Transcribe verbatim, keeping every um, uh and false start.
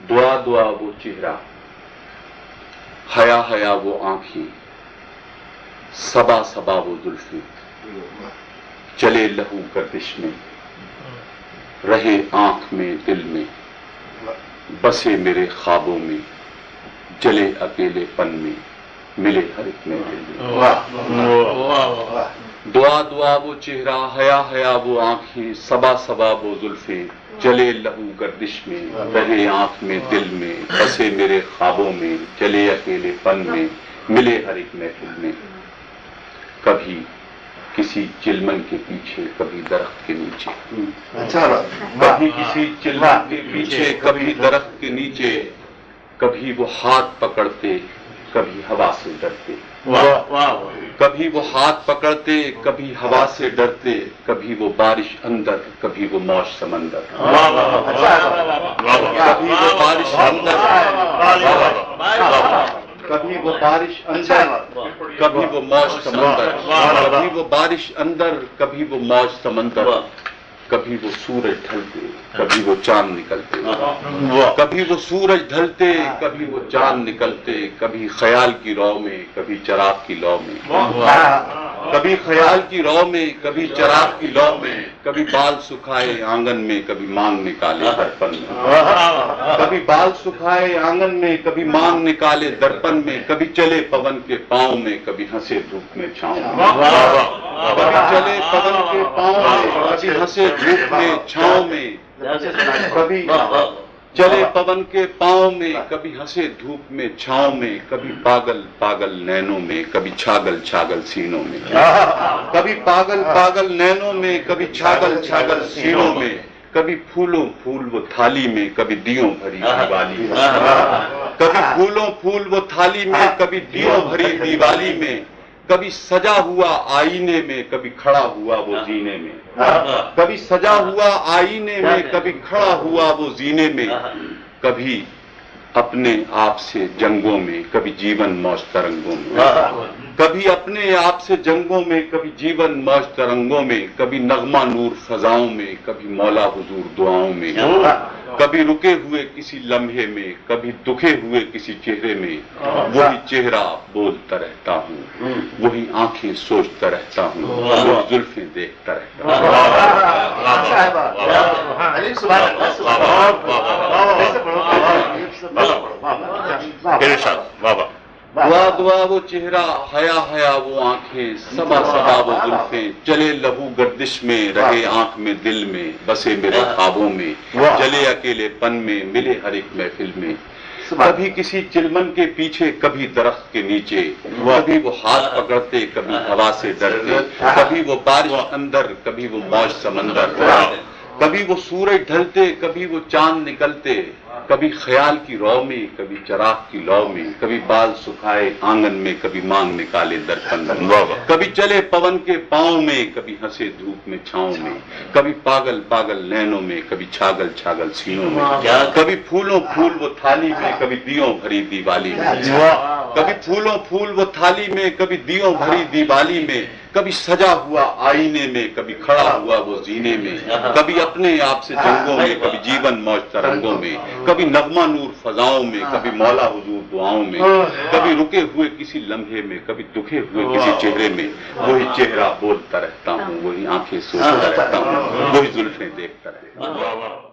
دعا دعا وہ چہرہ، حیا حیا وہ آنکھیں، صبا صبا وہ زلفیں، چلے لہو گردش میں، رہے آنکھ میں دل میں، بسے میرے خوابوں میں، جلے اکیلے پن میں، ملے ہر ایک میں دل میں۔ دعا دعا وہ چہرہ، حیا حیا وہ آنکھیں، صبا صبا وہ زلفیں، چلے لہو گردش میں، رہے آنکھ میں دل میں، بسے میرے خوابوں میں، چلے اکیلے پن میں، ملے ہر ایک محفل میں۔ کبھی کسی چلمن کے پیچھے، کبھی درخت کے نیچے، کبھی کسی چلمن کے پیچھے، کبھی درخت کے نیچے، کبھی وہ ہاتھ پکڑتے، کبھی ہوا سے ڈرتے، کبھی وہ ہاتھ پکڑتے، کبھی ہوا سے ڈرتے، کبھی وہ بارش اندر، کبھی وہ موج سمندر، کبھی وہ بارش اندر، کبھی وہ بارش اندر، کبھی وہ موج سمندر، کبھی وہ بارش اندر، کبھی وہ موج سمندر، کبھی وہ سورج ڈھلتے، کبھی وہ چاند نکلتے، کبھی وہ سورج ڈھلتے، کبھی وہ چاند نکلتے، کبھی خیال کی رو میں، کبھی چراغ کی لو میں، کبھی خیال کی رو میں، کبھی چراغ کی لو میں، کبھی بال سکھائے آنگن میں، کبھی مانگ نکالے درپن میں، کبھی بال سکھائے آنگن میں، کبھی مانگ نکالے درپن میں، کبھی چلے پون کے پاؤں میں، کبھی ہنسے دھوپ میں چھاؤں میں، کبھی چلے پون کے پاؤں میں، کبھی ہنسے دھوپ میں چھاؤں میں، کبھی چلے پون کے پاؤں میں، کبھی ہنسے دھوپ میں چھاؤں میں، کبھی پاگل پاگل نینوں میں، کبھی چھاگل چھاگل سینوں میں، کبھی پاگل پاگل نینوں میں، کبھی چھاگل چھاگل سینوں میں، کبھی پھولوں پھول وہ تھالی میں، کبھی دیوں بھری دیوالی میں، کبھی پھولوں پھول وہ تھالی میں، کبھی دیوں بھری دیوالی میں، کبھی سجا ہوا آئینے میں، کبھی کھڑا ہوا وہ زینے میں، کبھی سجا ہوا آئینے میں، کبھی کھڑا ہوا وہ زینے میں، کبھی اپنے آپ سے جنگوں میں، کبھی جیون موج ترنگوں میں، کبھی اپنے آپ سے جنگوں میں، کبھی جیون موج ترنگوں میں، کبھی نغمہ نور فضاؤں میں، کبھی مولا حضور دعاؤں میں، کبھی رکے ہوئے کسی لمحے میں، کبھی دکھے ہوئے کسی چہرے میں، وہی چہرہ بولتا رہتا ہوں، وہی آنکھیں سوچتا رہتا ہوں، وہی زلفیں دیکھتا رہتا ہوں۔ دعا دعا وہ چہرہ، حیا حیا وہ آنکھیں، صبا صبا وہ زلفیں، چلے لہو گردش میں، رہے آنکھ میں دل میں، بسے میرے خوابوں میں، چلے اکیلے پن میں، ملے ہر ایک محفل میں۔ کبھی کسی چلمن کے پیچھے، کبھی درخت کے نیچے، کبھی وہ ہاتھ پکڑتے، کبھی ہوا سے ڈرتے، کبھی وہ بارش اندر، کبھی وہ موج سمندر، کبھی وہ سورج ڈھلتے، کبھی وہ چاند نکلتے، کبھی خیال کی رو میں، کبھی چراغ کی لو میں، کبھی بال سکھائے آنگن میں، کبھی مانگ نکالے درپن میں، کبھی چلے پون کے پاؤں میں، کبھی ہنسے دھوپ میں چھاؤں میں، کبھی پاگل پاگل نینوں میں، کبھی چھاگل چھاگل سینوں میں، کبھی پھولوں پھول وہ تھالی میں، کبھی دیوں بھری دیوالی میں، کبھی پھولوں پھول وہ تھالی میں، کبھی دیوں بھری دیوالی میں، کبھی سجا ہوا آئینے میں، کبھی کھڑا ہوا وہ زینے میں، کبھی اپنے آپ سے جنگوں میں، کبھی جیون موج ترنگوں میں، کبھی نغمہ نور فضاؤں میں، کبھی مولا حضور دعاؤں میں، کبھی رکے ہوئے کسی لمحے میں، کبھی دکھے ہوئے کسی چہرے میں، وہی چہرہ بولتا رہتا ہوں، وہی آنکھیں سوچتا رہتا ہوں، وہی زلفیں دیکھتا رہتا ہوں۔